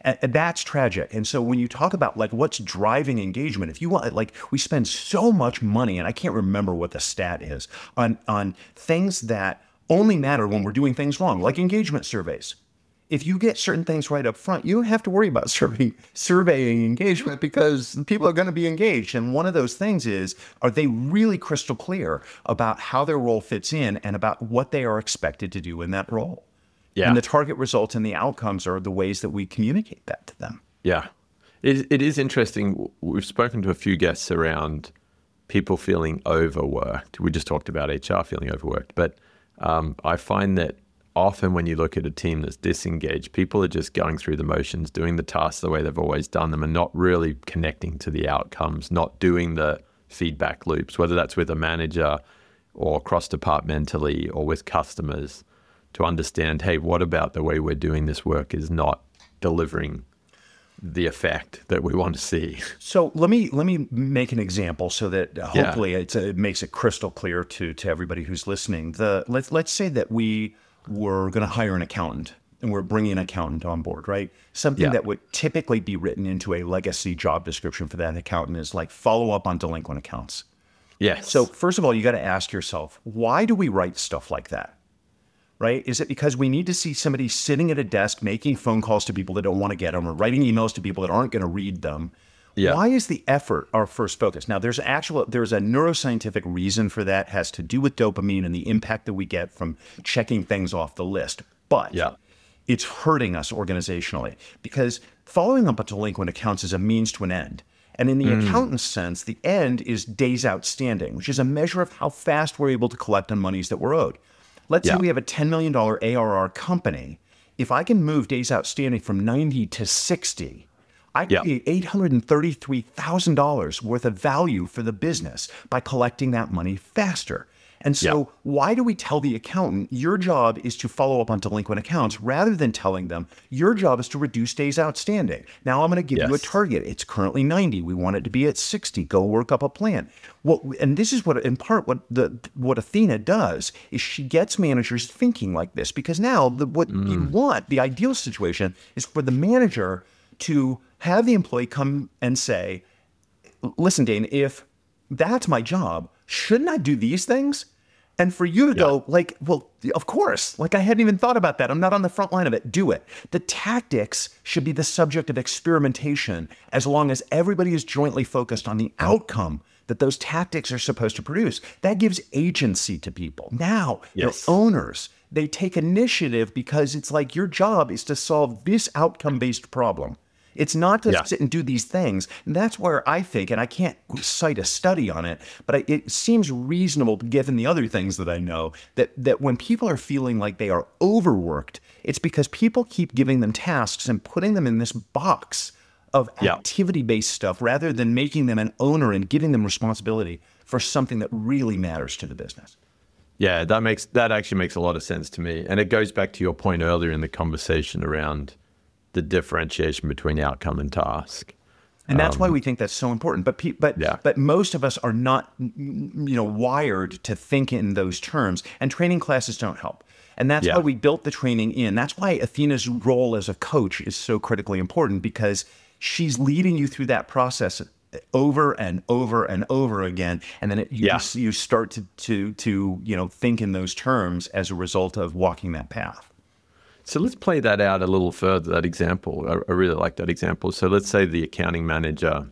Speaker 3: And, and that's tragic. And so when you talk about like what's driving engagement, if you want, like we spend so much money, and I can't remember what the stat is, on, on things that only matter when we're doing things wrong, like engagement surveys. If you get certain things right up front, you don't have to worry about surveying, surveying engagement because people are going to be engaged. And one of those things is, are they really crystal clear about how their role fits in and about what they are expected to do in that role?
Speaker 2: Yeah.
Speaker 3: And the target results and the outcomes are the ways that we communicate that to them.
Speaker 2: Yeah. It, it is interesting. We've spoken to a few guests around people feeling overworked. We just talked about H R feeling overworked. But um, I find that often when you look at a team that's disengaged, people are just going through the motions, doing the tasks the way they've always done them and not really connecting to the outcomes, not doing the feedback loops, whether that's with a manager or cross-departmentally or with customers, to understand, hey, what about the way we're doing this work is not delivering the effect that we want to see.
Speaker 3: So let me let me make an example so that hopefully yeah. it's, it makes it crystal clear to to everybody who's listening. The let's let's say that we were going to hire an accountant and we're bringing an accountant on board, right? Something
Speaker 2: yeah.
Speaker 3: that would typically be written into a legacy job description for that accountant is like follow up on delinquent accounts.
Speaker 2: Yes.
Speaker 3: So first of all, you got to ask yourself, why do we write stuff like that? Right? Is it because we need to see somebody sitting at a desk making phone calls to people that don't want to get them or writing emails to people that aren't going to read them?
Speaker 2: Yeah.
Speaker 3: Why is the effort our first focus? Now, there's actual there's a neuroscientific reason for that. It has to do with dopamine and the impact that we get from checking things off the list. But
Speaker 2: yeah.
Speaker 3: it's hurting us organizationally because following up on delinquent accounts is a means to an end. And in the mm. accountant's sense, the end is days outstanding, which is a measure of how fast we're able to collect on monies that we're owed. Let's yeah. say we have a ten million dollars A R R company. If I can move days outstanding from ninety to sixty, I
Speaker 2: yeah.
Speaker 3: create eight hundred thirty-three thousand dollars worth of value for the business by collecting that money faster. And so yeah. why do we tell the accountant, your job is to follow up on delinquent accounts rather than telling them, your job is to reduce days outstanding? Now I'm going to give yes. you a target. It's currently ninety. We want it to be at sixty. Go work up a plan. Well, and this is what, in part, what the what Athena does is she gets managers thinking like this, because now the, what mm. you want, the ideal situation is for the manager to have the employee come and say, listen, Dane, if that's my job, shouldn't I do these things? And for you to yeah. go like, well, of course, like I hadn't even thought about that. I'm not on the front line of it. Do it. The tactics should be the subject of experimentation as long as everybody is jointly focused on the outcome that those tactics are supposed to produce. That gives agency to people. Now,
Speaker 2: yes.
Speaker 3: they're owners. They take initiative because it's like your job is to solve this outcome-based problem. It's not to
Speaker 2: yeah.
Speaker 3: sit and do these things. And that's where I think, and I can't cite a study on it, but I, it seems reasonable given the other things that I know, that, that when people are feeling like they are overworked, it's because people keep giving them tasks and putting them in this box of
Speaker 2: yeah.
Speaker 3: activity-based stuff rather than making them an owner and giving them responsibility for something that really matters to the business.
Speaker 2: Yeah, that makes that actually makes a lot of sense to me. And it goes back to your point earlier in the conversation around the differentiation between outcome and task.
Speaker 3: And that's
Speaker 2: um,
Speaker 3: why we think that's so important. But pe- but
Speaker 2: yeah.
Speaker 3: but most of us are not, you know, wired to think in those terms, and training classes don't help. And that's
Speaker 2: yeah.
Speaker 3: why we built the training in. That's why Athena's role as a coach is so critically important, because she's leading you through that process over and over and over again, and then it, you
Speaker 2: yeah.
Speaker 3: you start to to to you know think in those terms as a result of walking that path.
Speaker 2: So let's play that out a little further, that example. I, I really like that example. So let's say the accounting manager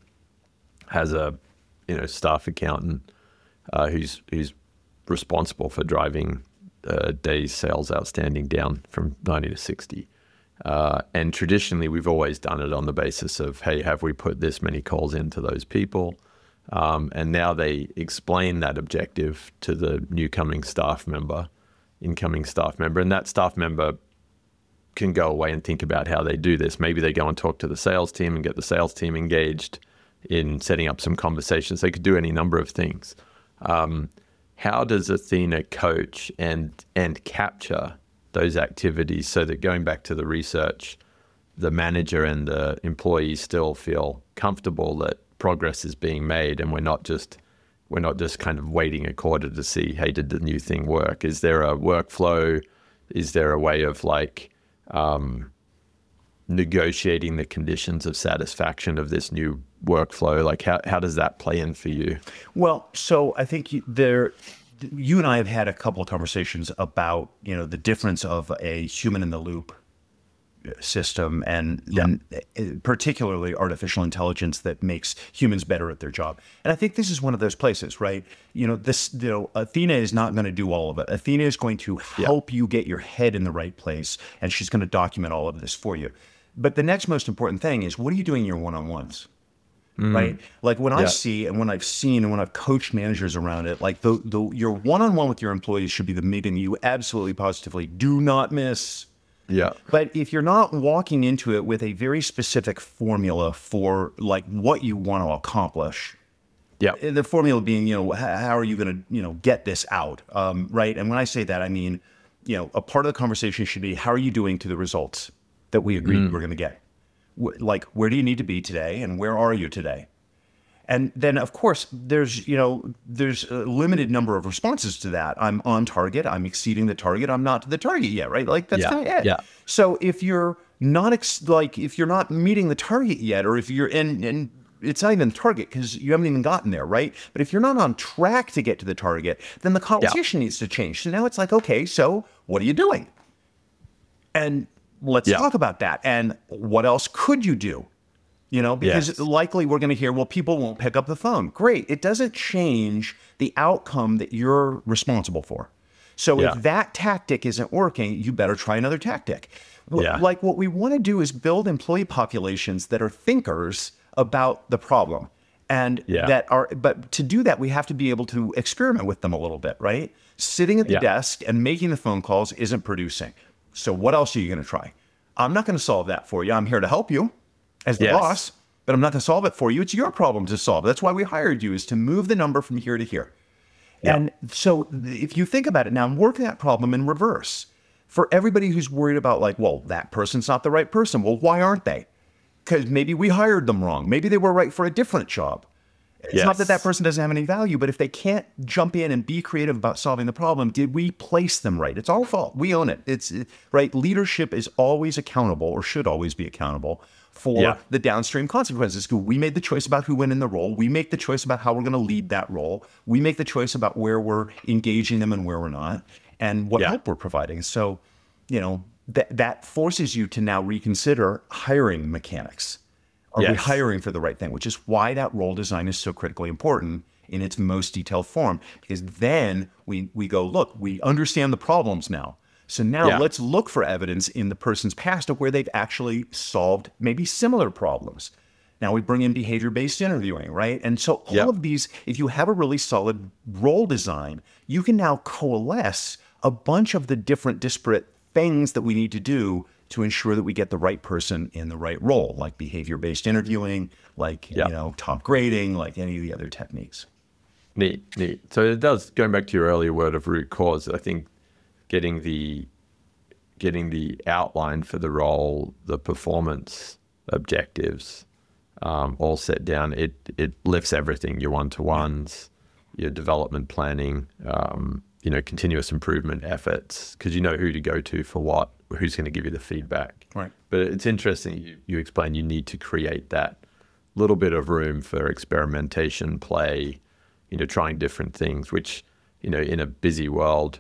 Speaker 2: has a, you know, staff accountant uh, who's who's responsible for driving uh, days sales outstanding down from ninety to sixty. Uh, and traditionally, we've always done it on the basis of, hey, have we put this many calls into those people? Um, and now they explain that objective to the new coming staff member, incoming staff member, and that staff member can go away and think about how they do this. Maybe they go and talk to the sales team and get the sales team engaged in setting up some conversations. They could do any number of things. Um, how does Athena coach and and capture those activities so that, going back to the research, the manager and the employees still feel comfortable that progress is being made, and we're not just we're not just kind of waiting a quarter to see, hey, did the new thing work? Is there a workflow? Is there a way of like Um, negotiating the conditions of satisfaction of this new workflow? Like how, how does that play in for you?
Speaker 3: Well, so I think you, there, you and I have had a couple of conversations about, you know, the difference of a human in the loop system and,
Speaker 2: Yeah.
Speaker 3: and particularly artificial intelligence that makes humans better at their job. And I think this is one of those places, right? You know, this, you know, Athena is not going to do all of it. Athena is going to help you get your head in the right place, and she's going to document all of this for you. But the next most important thing is, what are you doing in your one-on-ones? Right? Like when I
Speaker 2: Yeah.
Speaker 3: see and when I've seen and when I've coached managers around it, like the, the your one-on-one with your employees should be the meeting you absolutely positively do not miss.
Speaker 2: Yeah.
Speaker 3: But if you're not walking into it with a very specific formula for like what you want to accomplish,
Speaker 2: Yeah.
Speaker 3: the formula being, you know, how, how are you going to, you know, get this out? Um, right. And when I say that, I mean, you know, a part of the conversation should be, how are you doing to the results that we agreed we're going to get? Wh- Like, where do you need to be today and where are you today? And then, of course, there's, you know, there's a limited number of responses to that. I'm on target. I'm exceeding the target. I'm not to the target yet, right? Like, that's
Speaker 2: Yeah,
Speaker 3: kind of it.
Speaker 2: yeah.
Speaker 3: So if you're not, ex- like, if you're not meeting the target yet, or if you're in, and it's not even the target because you haven't even gotten there, right? But if you're not on track to get to the target, then the conversation needs to change. So now it's like, okay, so what are you doing? And let's
Speaker 2: Yeah.
Speaker 3: talk about that. And what else could you do? You know, because
Speaker 2: Yes.
Speaker 3: likely we're going to hear, well, people won't pick up the phone. Great. It doesn't change the outcome that you're responsible for. So
Speaker 2: Yeah.
Speaker 3: if that tactic isn't working, you better try another tactic. L-
Speaker 2: Yeah.
Speaker 3: Like what we want to do is build employee populations that are thinkers about the problem. And
Speaker 2: Yeah.
Speaker 3: that are, but to do that, we have to be able to experiment with them a little bit, right? Sitting at the
Speaker 2: Yeah.
Speaker 3: desk and making the phone calls isn't producing. So what else are you going to try? I'm not going to solve that for you. I'm here to help you as the
Speaker 2: Yes.
Speaker 3: boss, but I'm not going to solve it for you. It's your problem to solve. That's why we hired you, is to move the number from here to here.
Speaker 2: Yeah.
Speaker 3: And so th- if you think about it now, work that problem in reverse. For everybody who's worried about like, well, that person's not the right person. Well, why aren't they? Because maybe we hired them wrong. Maybe they were right for a different job. It's not that that
Speaker 2: Yes.
Speaker 3: person doesn't have any value, but if they can't jump in and be creative about solving the problem, did we place them right? It's our fault. We own it. It's right. Leadership is always accountable, or should always be accountable for
Speaker 2: Yeah.
Speaker 3: the downstream consequences. We made the choice about who went in the role. We make the choice about how we're going to lead that role. We make the choice about where we're engaging them and where we're not, and what
Speaker 2: Yeah.
Speaker 3: help we're providing. So, you know, that that forces you to now reconsider hiring mechanics. Are we
Speaker 2: Yes.
Speaker 3: hiring for the right thing? Which is why that role design is so critically important in its most detailed form. Because then we we go, look, we understand the problems now. So now
Speaker 2: Yeah.
Speaker 3: let's look for evidence in the person's past of where they've actually solved maybe similar problems. Now we bring in behavior-based interviewing, right? And so all
Speaker 2: Yeah.
Speaker 3: of these, if you have a really solid role design, you can now coalesce a bunch of the different disparate things that we need to do to ensure that we get the right person in the right role, like behavior-based interviewing, like,
Speaker 2: Yeah.
Speaker 3: you know, top grading, like any of the other techniques.
Speaker 2: Neat, neat. So it does, going back to your earlier word of root cause, I think getting the getting the outline for the role, the performance objectives, um, all set down, it it lifts everything. Your one-to-ones, your development planning, um, you know, continuous improvement efforts, because you know who to go to for what, who's going to give you the feedback.
Speaker 3: Right.
Speaker 2: But it's interesting you, you explain you need to create that little bit of room for experimentation, play, you know, trying different things, which, you know, in a busy world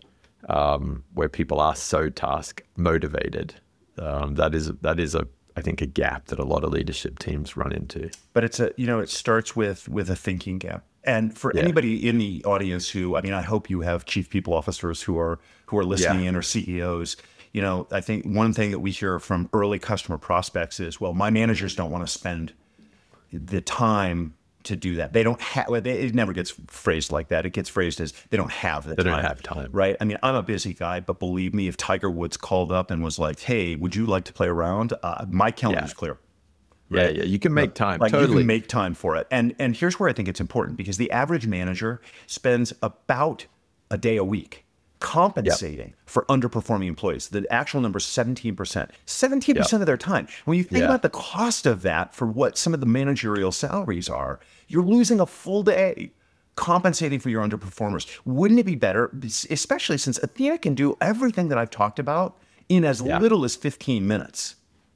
Speaker 2: um, where people are so task motivated, um, that is that is a I think a gap that a lot of leadership teams run into.
Speaker 3: But it's a, you know, it starts with with a thinking gap. And for
Speaker 2: Yeah.
Speaker 3: anybody in the audience who, I mean, I hope you have chief people officers who are who are listening
Speaker 2: Yeah.
Speaker 3: in, or C E Os. You know, I think one thing that we hear from early customer prospects is, well, my managers don't want to spend the time to do that. They don't have, it never gets phrased like that. It gets phrased as they don't have the
Speaker 2: They
Speaker 3: time.
Speaker 2: don't have time.
Speaker 3: Right? I mean, I'm a busy guy, but believe me, if Tiger Woods called up and was like, hey, would you like to play around? Uh, my calendar's
Speaker 2: Yeah.
Speaker 3: clear.
Speaker 2: Yeah, yeah, you can make time.
Speaker 3: Like
Speaker 2: totally.
Speaker 3: you can make time for it. And and here's where I think it's important, because the average manager spends about a day a week compensating for underperforming employees. The actual number is seventeen percent. seventeen percent of their time. When you think
Speaker 2: Yeah.
Speaker 3: about the cost of that for what some of the managerial salaries are, you're losing a full day compensating for your underperformers. Wouldn't it be better, especially since Athena can do everything that I've talked about in as
Speaker 2: Yeah.
Speaker 3: little as fifteen minutes?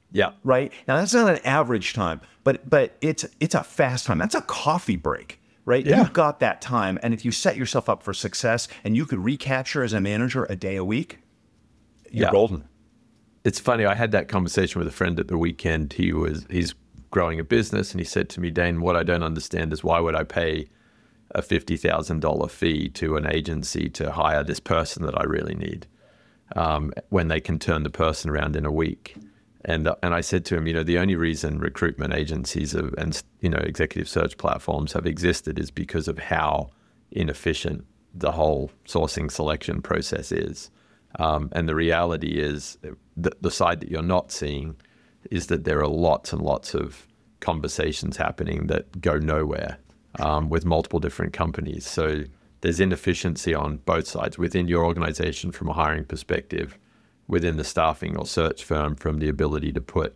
Speaker 2: Yeah.
Speaker 3: Right? Now that's not an average time, but but it's it's a fast time. That's a coffee break, right?
Speaker 2: Yeah.
Speaker 3: You've got that time. And if you set yourself up for success and you could recapture as a manager a day a week, you're
Speaker 2: Yeah.
Speaker 3: golden.
Speaker 2: It's funny. I had that conversation with a friend at the weekend. He was he's growing a business, and he said to me, Dane, what I don't understand is why would I pay a fifty thousand dollars fee to an agency to hire this person that I really need um, when they can turn the person around in a week? And and I said to him, you know, the only reason recruitment agencies have, and you know executive search platforms have existed is because of how inefficient the whole sourcing selection process is. Um, and the reality is, the, the side that you're not seeing is that there are lots and lots of conversations happening that go nowhere um, with multiple different companies. So there's inefficiency on both sides within your organization from a hiring perspective, within the staffing or search firm from the ability to put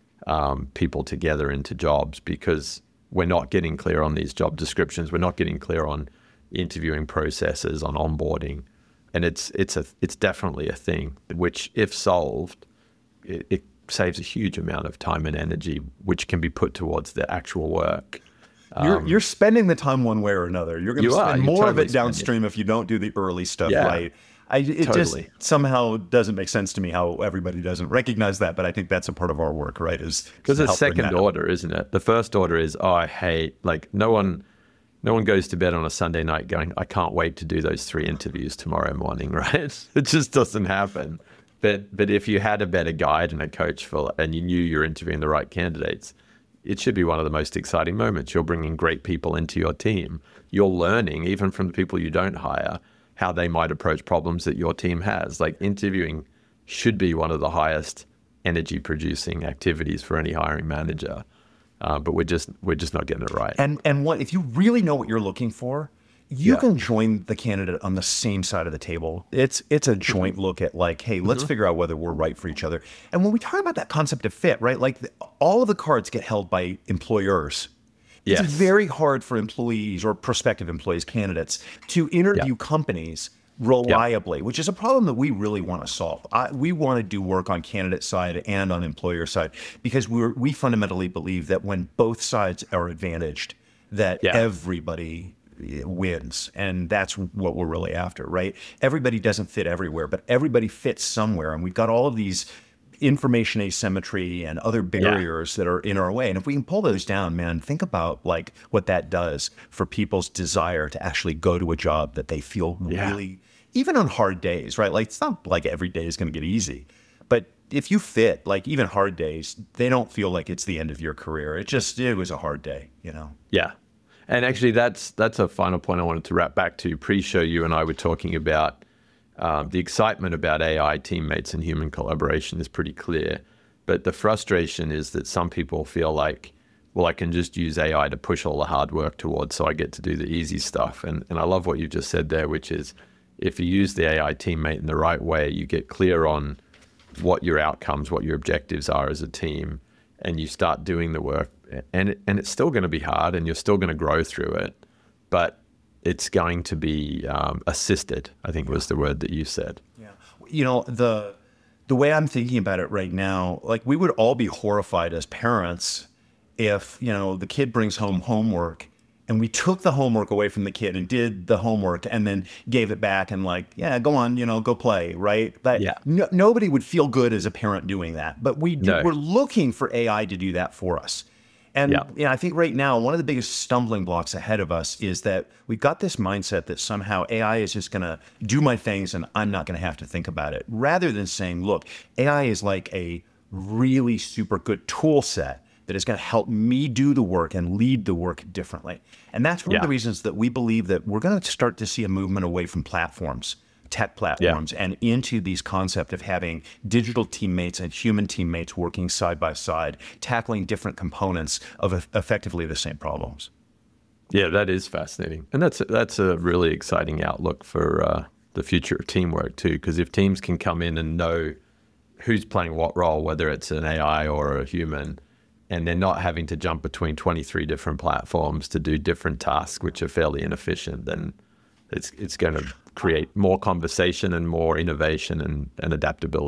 Speaker 2: um, people together into jobs, because we're not getting clear on these job descriptions. We're not getting clear on interviewing processes, on onboarding. And it's it's a it's definitely a thing, which if solved, it, it saves a huge amount of time and energy, which can be put towards the actual work.
Speaker 3: You're
Speaker 2: Um,
Speaker 3: you're spending the time one way or another. You're going to
Speaker 2: You are.
Speaker 3: spend
Speaker 2: You're
Speaker 3: more of
Speaker 2: totally
Speaker 3: it downstream if you don't do the early stuff
Speaker 2: Yeah.
Speaker 3: right. I, it
Speaker 2: Totally.
Speaker 3: just somehow doesn't make sense to me how everybody doesn't recognize that, but I think that's a part of our work, right? Is
Speaker 2: Because
Speaker 3: to
Speaker 2: it's
Speaker 3: help bring
Speaker 2: second
Speaker 3: that up.
Speaker 2: order, isn't it? The first order is, oh, I hate, like no one no one goes to bed on a Sunday night going, I can't wait to do those three interviews tomorrow morning, right? It just doesn't happen. But but if you had a better guide and a coach for, and you knew you're interviewing the right candidates, it should be one of the most exciting moments. You're bringing great people into your team. You're learning, even from the people you don't hire, how they might approach problems that your team has. Like interviewing should be one of the highest energy producing activities for any hiring manager. Uh, but we're just we're just not getting it right.
Speaker 3: And and what if you really know what you're looking for, you
Speaker 2: Yeah.
Speaker 3: can join the candidate on the same side of the table. It's it's a joint look at like, hey, let's figure out whether we're right for each other. And when we talk about that concept of fit, right? Like the, all of the cards get held by employers.
Speaker 2: Yes.
Speaker 3: It's very hard for employees or prospective employees, candidates, to interview companies reliably, which is a problem that we really want to solve. I, we want to do work on candidate side and on employer side because we're, we fundamentally believe that when both sides are advantaged, that
Speaker 2: Yeah.
Speaker 3: everybody wins. And that's what we're really after, right? Everybody doesn't fit everywhere, but everybody fits somewhere. And we've got all of these information asymmetry and other barriers that are in our way. And if we can pull those down, man, think about like what that does for people's desire to actually go to a job that they feel
Speaker 2: Yeah.
Speaker 3: really, even on hard days, right? Like it's not like every day is going to get easy, but if you fit, like even hard days, they don't feel like it's the end of your career. It just, it was a hard day, you know?
Speaker 2: Yeah. And actually, that's that's a final point I wanted to wrap back to. Pre-show, you and I were talking about um, the excitement about A I teammates and human collaboration is pretty clear. But the frustration is that some people feel like, well, I can just use A I to push all the hard work towards, so I get to do the easy stuff. And and I love what you just said there, which is if you use the A I teammate in the right way, you get clear on what your outcomes, what your objectives are as a team, and you start doing the work. And it, and it's still going to be hard, and you're still going to grow through it, but it's going to be um, assisted, I think was the word that you said.
Speaker 3: Yeah. You know, the the way I'm thinking about it right now, like we would all be horrified as parents if, you know, the kid brings home homework and we took the homework away from the kid and did the homework and then gave it back and like, yeah, go on, you know, go play, right? But
Speaker 2: Yeah.
Speaker 3: no, nobody would feel good as a parent doing that. But we do,
Speaker 2: No.
Speaker 3: we're looking for A I to do that for us. And
Speaker 2: Yeah.
Speaker 3: yeah, I think right now, one of the biggest stumbling blocks ahead of us is that we've got this mindset that somehow A I is just going to do my things and I'm not going to have to think about it. Rather than saying, look, A I is like a really super good tool set that is going to help me do the work and lead the work differently. And that's one
Speaker 2: Yeah.
Speaker 3: of the reasons that we believe that we're going to start to see a movement away from platforms, tech platforms, and into these concept of having digital teammates and human teammates working side by side, tackling different components of eff- effectively the same problems.
Speaker 2: Yeah, that is fascinating. And that's, that's a really exciting outlook for uh, the future of teamwork too, because if teams can come in and know who's playing what role, whether it's an A I or a human, and they're not having to jump between twenty-three different platforms to do different tasks, which are fairly inefficient, then it's it's going to create more conversation and more innovation and, and adaptability.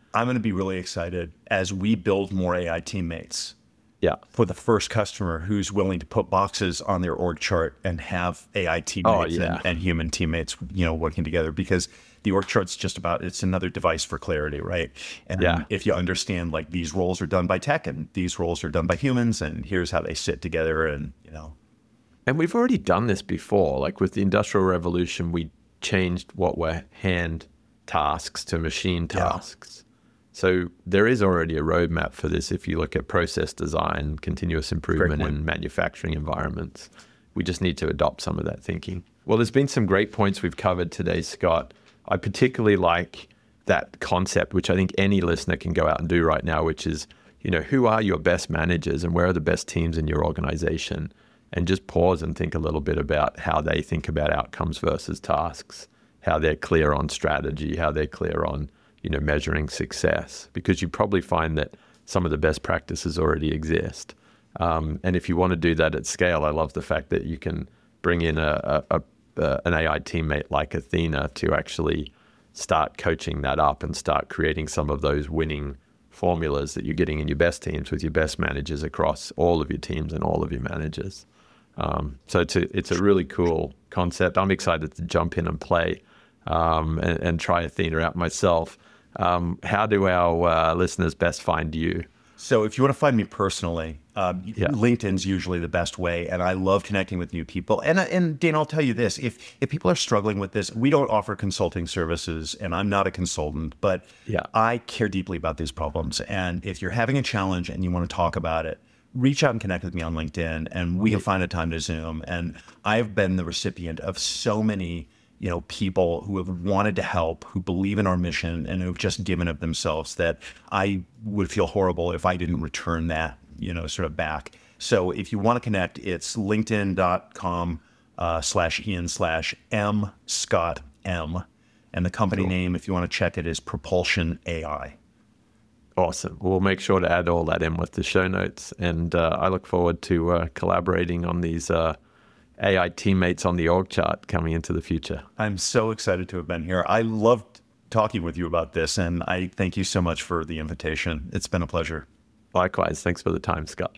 Speaker 3: I'm going to be really excited as we build more A I teammates.
Speaker 2: Yeah.
Speaker 3: For the first customer who's willing to put boxes on their org chart and have A I teammates
Speaker 2: oh, yeah.
Speaker 3: and, and human teammates, you know, working together, because the org chart's just about, it's another device for clarity, right? And
Speaker 2: yeah.
Speaker 3: if you understand, like, these roles are done by tech and these roles are done by humans, and here's how they sit together, and, you know.
Speaker 2: And we've already done this before. Like with the Industrial Revolution, we changed what were hand tasks to machine tasks. Yeah. So there is already a roadmap for this if you look at process design, continuous improvement, and manufacturing environments. We just need to adopt some of that thinking. Well, there's been some great points we've covered today, Scott. I particularly like that concept, which I think any listener can go out and do right now, which is, you know, who are your best managers and where are the best teams in your organization? And just pause and think a little bit about how they think about outcomes versus tasks, how they're clear on strategy, how they're clear on, you know, measuring success, because you probably find that some of the best practices already exist. Um, and if you want to do that at scale, I love the fact that you can bring in a, a, a an A I teammate like Athena to actually start coaching that up and start creating some of those winning formulas that you're getting in your best teams with your best managers across all of your teams and all of your managers. Um, so it's a, it's a really cool concept. I'm excited to jump in and play um, and, and try Athena out myself. Um, how do our uh, listeners best find you?
Speaker 3: So if you want to find me personally, um,
Speaker 2: yeah.
Speaker 3: LinkedIn's usually the best way, and I love connecting with new people. And and Dane, I'll tell you this: if if people are struggling with this, we don't offer consulting services, and I'm not a consultant, but
Speaker 2: yeah.
Speaker 3: I care deeply about these problems. And if you're having a challenge and you want to talk about it, reach out and connect with me on LinkedIn, and we can find a time to Zoom. And I've been the recipient of so many, you know, people who have wanted to help, who believe in our mission, and who've just given of themselves, that I would feel horrible if I didn't return that, you know, sort of back. So if you want to connect, it's linkedin.com uh, slash Ian slash M Scott M. And the company cool. name, if you want to check it, is Propulsion A I.
Speaker 2: Awesome. We'll make sure to add all that in with the show notes. And uh, I look forward to uh, collaborating on these uh, A I teammates on the org chart coming into the future.
Speaker 3: I'm so excited to have been here. I loved talking with you about this, and I thank you so much for the invitation. It's been a pleasure.
Speaker 2: Likewise. Thanks for the time, Scott.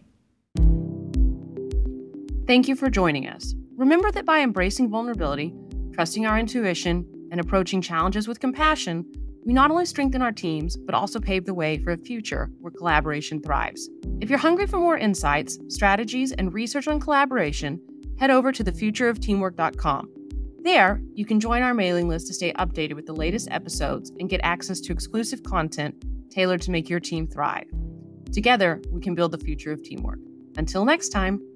Speaker 1: Thank you for joining us. Remember that by embracing vulnerability, trusting our intuition, and approaching challenges with compassion, we not only strengthen our teams, but also pave the way for a future where collaboration thrives. If you're hungry for more insights, strategies, and research on collaboration, head over to the future of teamwork dot com. There, you can join our mailing list to stay updated with the latest episodes and get access to exclusive content tailored to make your team thrive. Together, we can build the future of teamwork. Until next time.